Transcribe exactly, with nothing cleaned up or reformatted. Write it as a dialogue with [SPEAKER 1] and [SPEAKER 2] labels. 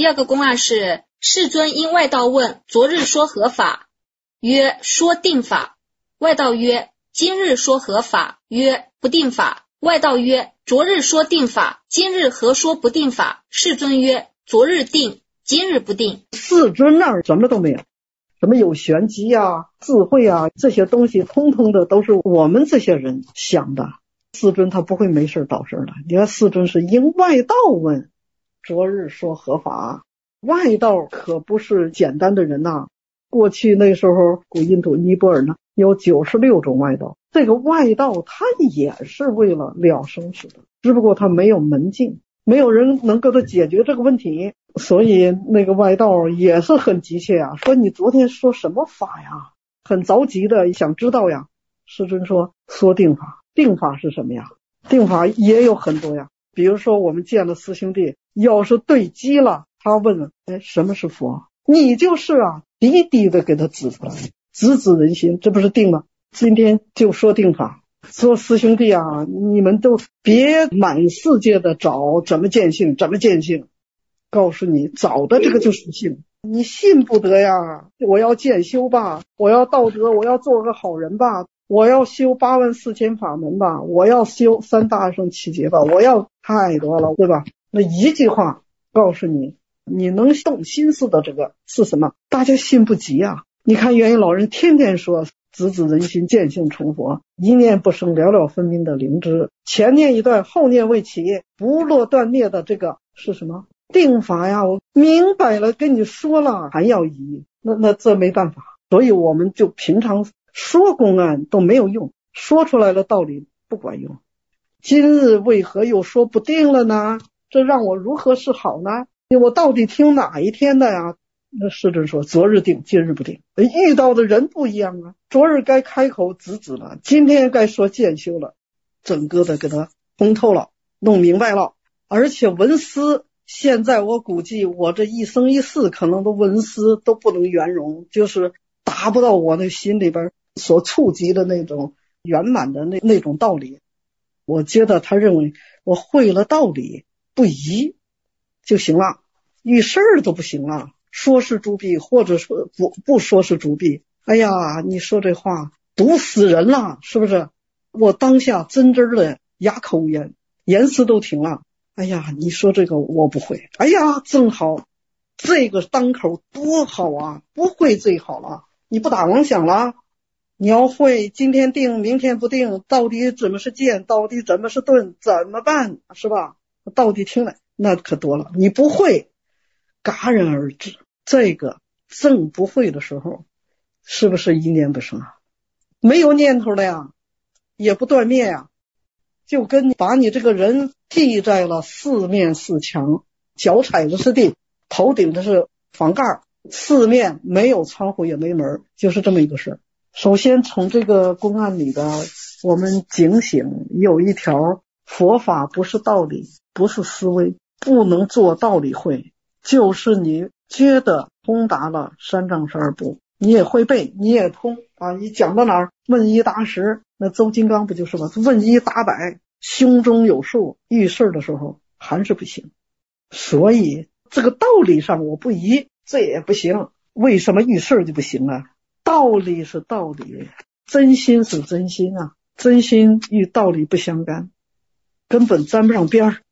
[SPEAKER 1] 第二个公案是世尊因外道问昨日说何法，曰说定法。外道曰今日说何法，曰不定法。外道曰昨日说定法，今日何说不定法。世尊曰昨日定，今日不定。
[SPEAKER 2] 世尊那儿什么都没有，什么有玄机啊智慧啊，这些东西通通的都是我们这些人想的。世尊他不会没事倒事的。你看世尊是因外道问昨日说何法，外道可不是简单的人呐、啊。过去那时候古印度尼泊尔呢有九十六种外道，这个外道他也是为了了生死的，只不过他没有门径，没有人能给他解决这个问题，所以那个外道也是很急切啊，说你昨天说什么法呀，很着急的想知道呀。世尊说说定法。定法是什么呀？定法也有很多呀，比如说我们见了师兄弟，要是对机了，他问哎什么是佛，你就是啊，滴滴的给他指出来，直指人心，这不是定吗？今天就说定法，说师兄弟啊，你们都别满世界的找怎么见性怎么见性，告诉你找的这个就是性，你信不得呀。我要见修吧，我要道德，我要做个好人吧，我要修八万四千法门吧，我要修三大圣七劫吧，我要太多了，对吧？那一句话告诉你，你能动心思的这个是什么？大家信不及啊。你看元婴老人天天说直指人心，见性成佛，一念不生，了了分明的灵知，前念一段，后念未起，不落断灭的这个是什么？定法呀，我明白了跟你说了还要疑，那那这没办法。所以我们就平常说公案都没有用，说出来的道理不管用。今日为何又说不定了呢？这让我如何是好呢？我到底听哪一天的呀？那世尊说昨日定，今日不定。遇到的人不一样啊，昨日该开口直指了，今天该说渐修了，整个的给他通透了，弄明白了。而且文思现在我估计我这一生一世可能的文思都不能圆融，就是达不到我那心里边所触及的那种圆满的那那种道理。我觉得他认为我会了道理不疑就行了，遇事儿都不行了，说是诸弊或者说不不说是诸弊，哎呀你说这话毒死人了，是不是？我当下真真的哑口无言，言辞都停了。哎呀你说这个我不会，哎呀正好这个当口多好啊，不会最好了，你不打妄想了。你要会今天定明天不定，到底怎么是见，到底怎么是顿，怎么办，是吧？到底听了那可多了。你不会戛然而止，这个正不会的时候是不是一念不生啊？没有念头了呀，也不断灭呀，就跟把你这个人系在了四面四墙，脚踩的是地，头顶的是房盖，四面没有窗户也没门，就是这么一个事。首先从这个公案里的我们警醒有一条，佛法不是道理，不是思维，不能做道理会，就是你觉得通达了三藏十二部，你也会背，你也通啊，你讲到哪儿问一答十，那周金刚不就是吗？问一答百，胸中有数，遇事的时候还是不行。所以这个道理上我不疑，这也不行。为什么遇事就不行啊？道理是道理，真心是真心啊，真心与道理不相干，根本沾不上边儿。